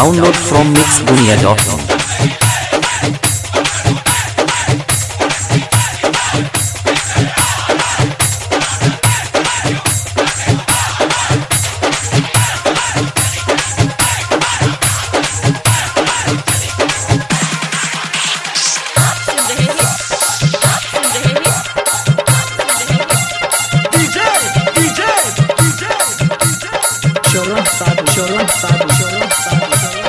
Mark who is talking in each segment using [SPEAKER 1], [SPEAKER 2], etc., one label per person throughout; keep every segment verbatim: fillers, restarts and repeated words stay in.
[SPEAKER 1] Download from mix dunia dot com.
[SPEAKER 2] Cholo, sabe, cholo, sabe, cholo, sabe, cholo.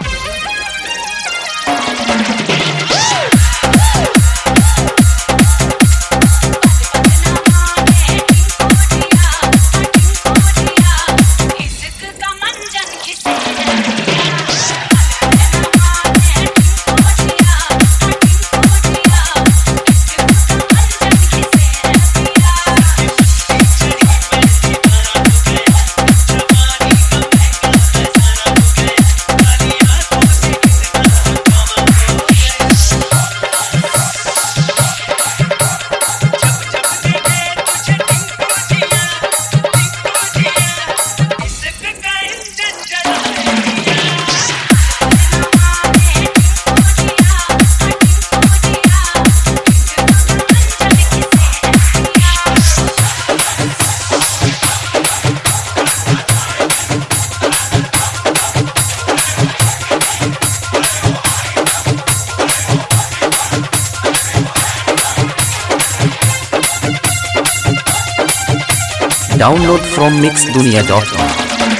[SPEAKER 1] Download from mix dunia dot com.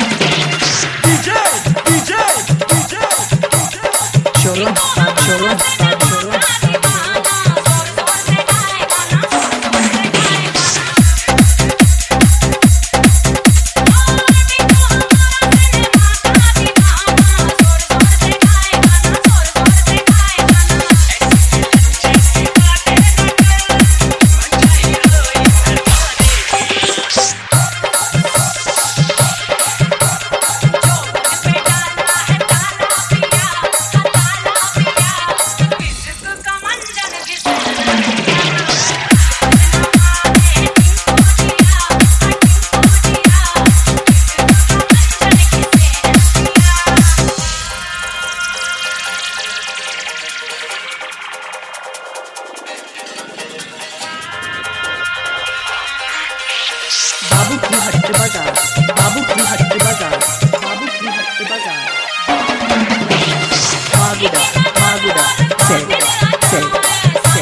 [SPEAKER 2] Cholo, sabe, cholo, sabe, cholo, sabe, cholo. बाबू की हट्टे बाजार, बाबू की हट्टे बाजार, बाबू की हट्टे बाजार। मागुड़ा, मागुड़ा, से, से, से।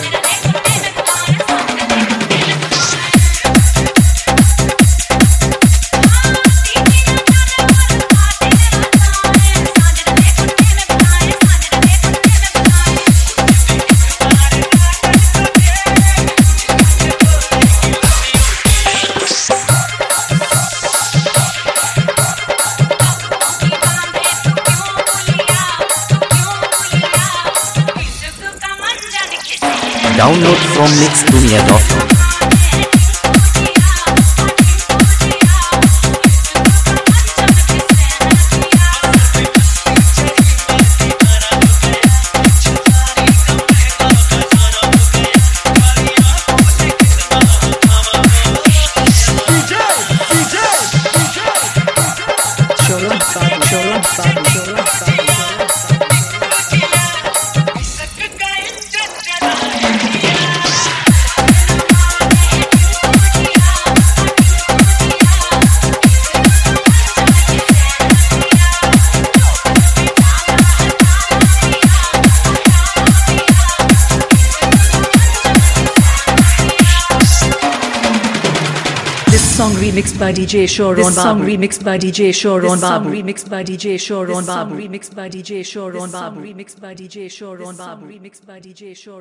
[SPEAKER 1] Download from mix dunia dot com.
[SPEAKER 2] Cholo, sabe, cholo, sabe, cholo, sabe, cholo, sabe. This song remixed by D J Sharon Babu. This song remixed by D J Sharon Babu. Remixed by D J Sharon Babu. Remixed by D J Sharon Babu. Remixed by D J Sharon Babu. Remixed by D J Sharon.